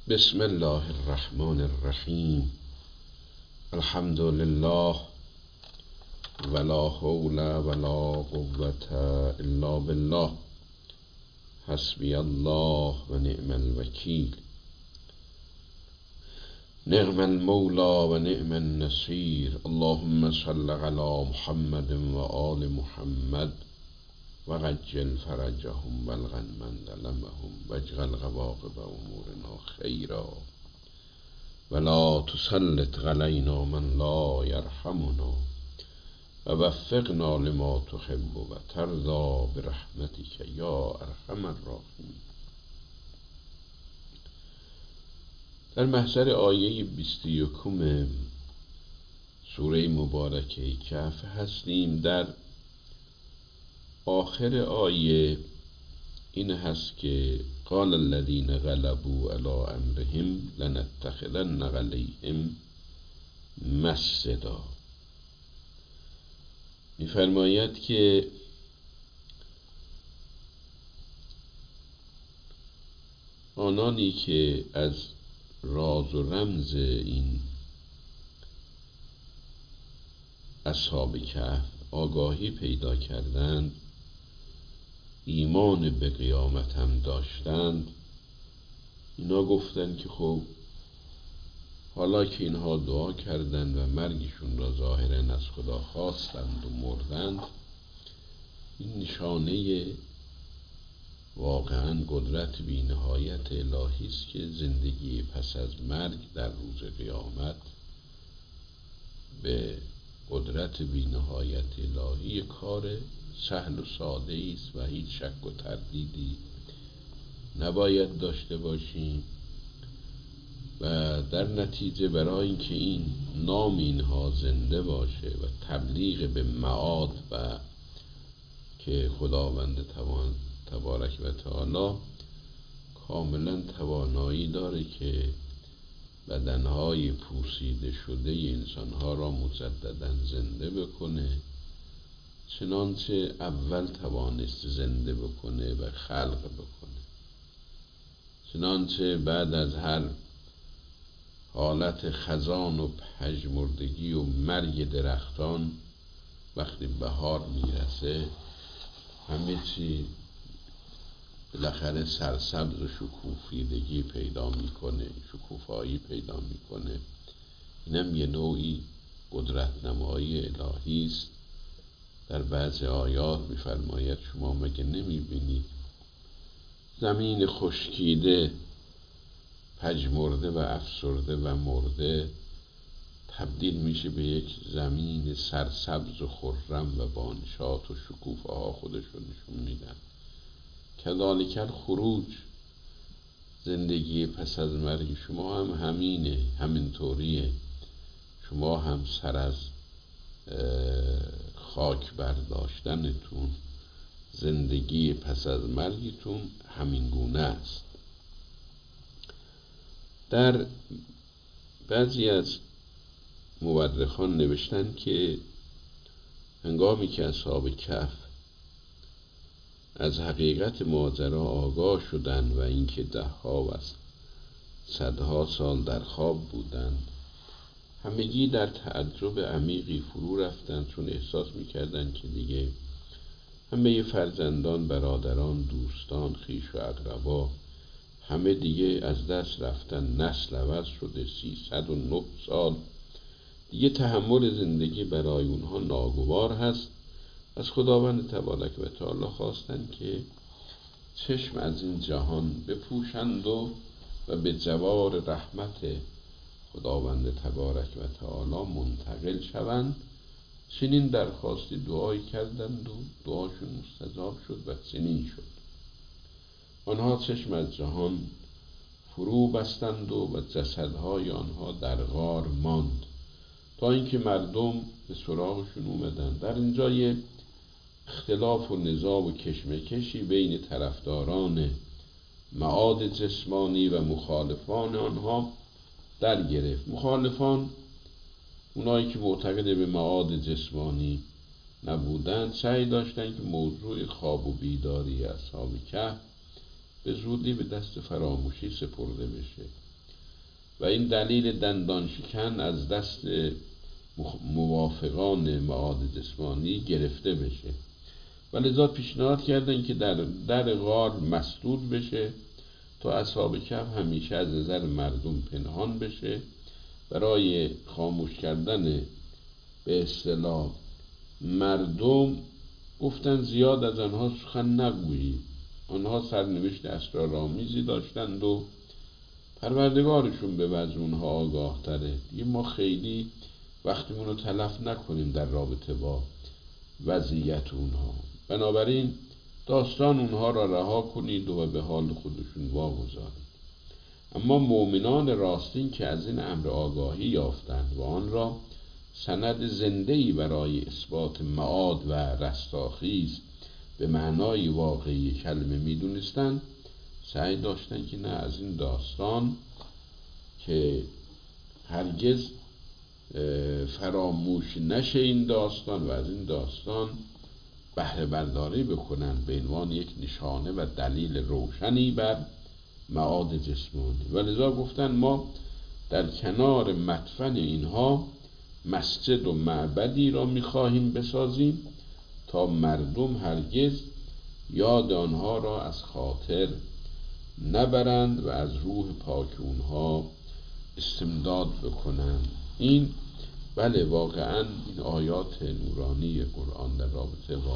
بسم الله الرحمن الرحیم. الحمد لله ولا حول ولا قوة الا بالله. حسبی الله و نعم الوکیل. نعم المولا و نعم النصیر. اللهم صل علی محمد و آل محمد و عجل فرجهم و الغن من ظلمهم و اجعل عواقب امورنا خیرا و لا تسلط علینا من لا یرحمنا و وفقنا لما تحب و ترضی برحمتک یا ارحم الراحمین. در محضر آیه 21 سوره مبارکه کهف هستیم. در آخر آیه این هست که قال الذین غلبوا علی امرهم لنتخذن علیهم مسجدا. می‌فرماید که آنانی که از راز و رمز این اصحاب کهف آگاهی پیدا کردند، ایمان به قیامت هم داشتند، اینا گفتند که خب حالا که اینها دعا کردند و مرگشون را ظاهراً از خدا خواستند و مردند، این نشانه واقعاً قدرت بی نهایت الهی است که زندگی پس از مرگ در روز قیامت به قدرت بی نهایت الهی کار سهل و ساده است و هیچ شک و تردیدی نباید داشته باشیم. و در نتیجه برای اینکه این نام اینها زنده باشه و تبلیغ به معاد و که خداوند تبارک و تعالی کاملا توانایی داره که بدنهای پوسیده شده انسانها را مجددا زنده بکنه، چنانچه اول توانست زنده بکنه و خلق بکنه، چنانچه بعد از هر حالت خزان و پژمردگی و مرگ درختان وقتی بهار میرسه همه چی بالاخره سرسبز و شکوفیدگی پیدا میکنه، شکوفایی پیدا میکنه. اینم یه نوعی قدرت نمایی الهی است. در بعض آیات میفرماید شما مگه نمیبینید زمین خشکیده، پژمرده و افسرده و مرده تبدیل میشه به یک زمین سرسبز و خرم و بانشات و شکوفه ها خودشون نشون میدن. کذالک الخروج، زندگی پس از مرگ شما هم همینه، همینطوریه. شما هم سر از خاک برداشتنتون، زندگی پس از مرگتون همین گونه است. در بعضی از مورخان نوشتن که هنگامی که اصحاب کهف از حقیقت ماجرا آگاه شدند و اینکه دهها و صدها سال در خواب بودند، همگی در تعجب عمیقی فرو رفتند، چون احساس می‌کردند که دیگه همه فرزندان، برادران، دوستان، خویش و اقربا همه دیگه از دست رفتن، نسل عوض شده، 309 سال دیگه تحمل زندگی برای اونها ناگوار هست. از خداوند تبارک و تعالی خواستن که چشم از این جهان بپوشند و به جوار رحمت خداوند تبارک و تعالی منتقل شوند. چنین درخواستی دعایی کردند و دعاشون مستجاب شد و چنین شد. آنها چشم از جهان فرو بستند و جسدهای آنها در غار ماند تا اینکه مردم به سراغشون اومدن. در اینجا یه اختلاف و نزاع و کشمکشی بین طرفداران معاد جسمانی و مخالفان آنها در گرفت. مخالفان، اونایی که معتقد به معاد جسمانی نبودند، سعی داشتند که موضوع خواب و بیداری اصحاب کهف به زودی به دست فراموشی سپرده بشه. و این دلیل دندان شکن از دست موافقان معاد جسمانی گرفته بشه و لذا پیشنهاد کردن که در غار مسدود بشه تا اصحاب کهف همیشه از نظر مردم پنهان بشه. برای خاموش کردن به اصطلاح مردم گفتن زیاد از آنها سخن نگویید، آنها سرنوشت اسرارآمیزی داشتند و پروردگارشون به وضع اونها آگاه تره، دیگه ما خیلی وقتمون رو تلف نکنیم در رابطه با وضعیت اونها. بنابراین داستان اونها را رها کنید و به حال خودشون واگذارید. اما مؤمنان راستین که از این امر آگاهی یافتند و آن را سند زنده‌ای برای اثبات معاد و رستاخیز به معنای واقعی کلمه می‌دونستند، سعی داشتند که نه از این داستان که هرگز فراموش نشه این داستان و از این داستان بهره برداری بکنن به عنوان یک نشانه و دلیل روشنی بر معاد جسمانی. و لذا گفتن ما در کنار مدفن اینها مسجد و معبدی را می‌خواهیم بسازیم تا مردم هرگز یاد آنها را از خاطر نبرند و از روح پاک اونها استمداد بکنند. این بله واقعا این آیات نورانی قرآن در رابطه با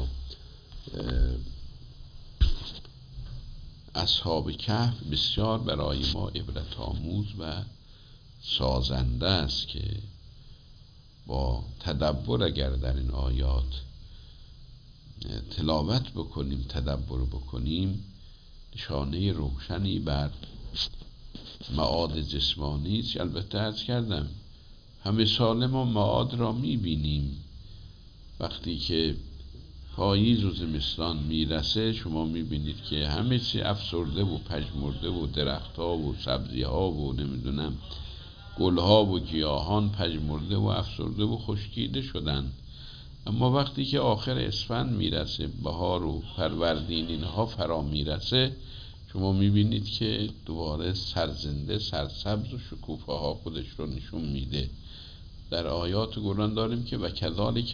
اصحاب کهف بسیار برای ما عبرت آموز و سازنده است که با تدبر اگر در این آیات تلاوت بکنیم، تدبر بکنیم، نشانه روشنی بر معاد جسمانی است. البته عرض کردم همه سال ما معاد را میبینیم. وقتی که پاییز و زمستان میرسه شما میبینید که همه چی افسرده و پژمرده و درختها و سبزیها و نمیدونم گلها و گیاهان پژمرده و افسرده و خشکیده شدن. اما وقتی که آخر اسفند میرسه، بهار و فروردین اینها فرا میرسه، شما میبینید که دوباره سرزنده، سرسبز و شکوفه‌ها خودش رو نشون میده. در آیات قرآن داریم که و کذالک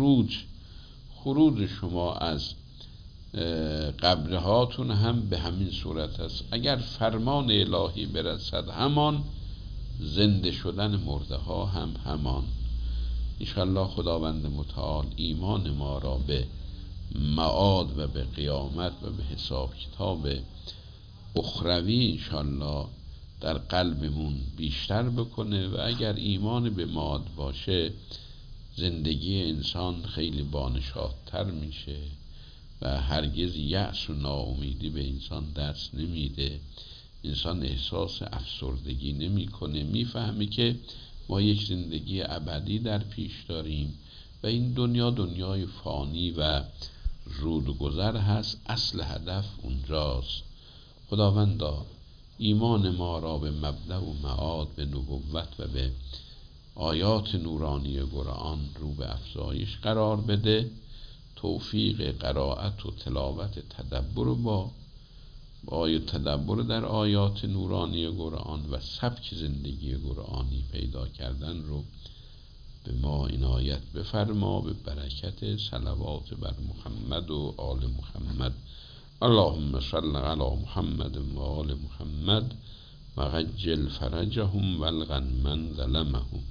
خروج شما از قبرهاتون هم به همین صورت است. اگر فرمان الهی برسد همان، زنده شدن مرده ها هم همان. انشاءالله خداوند متعال ایمان ما را به معاد و به قیامت و به حساب کتاب اخروی انشاءالله در قلبمون بیشتر بکنه و اگر ایمان به معاد باشه زندگی انسان خیلی بانشادتر میشه و هرگز یأس و ناامیدی به انسان دست نمیده. انسان احساس افسردگی نمیکنه، میفهمه که ما یک زندگی ابدی در پیش داریم و این دنیا دنیای فانی و زود گذر هست، اصل هدف اونجاست. خداوندا ایمان ما را به مبدأ و معاد، به نبوت و به آیات نورانی قرآن رو به افزایش قرار بده. توفیق قرائت و تلاوت تدبر با تدبر در آیات نورانی قرآن و سبک زندگی قرآنی پیدا کردن رو به ما عنایت بفرما به برکت صلوات بر محمد و آل محمد. اللهم صل علی محمد و آل محمد و عجل فرجهم و الغن من ظلمهم.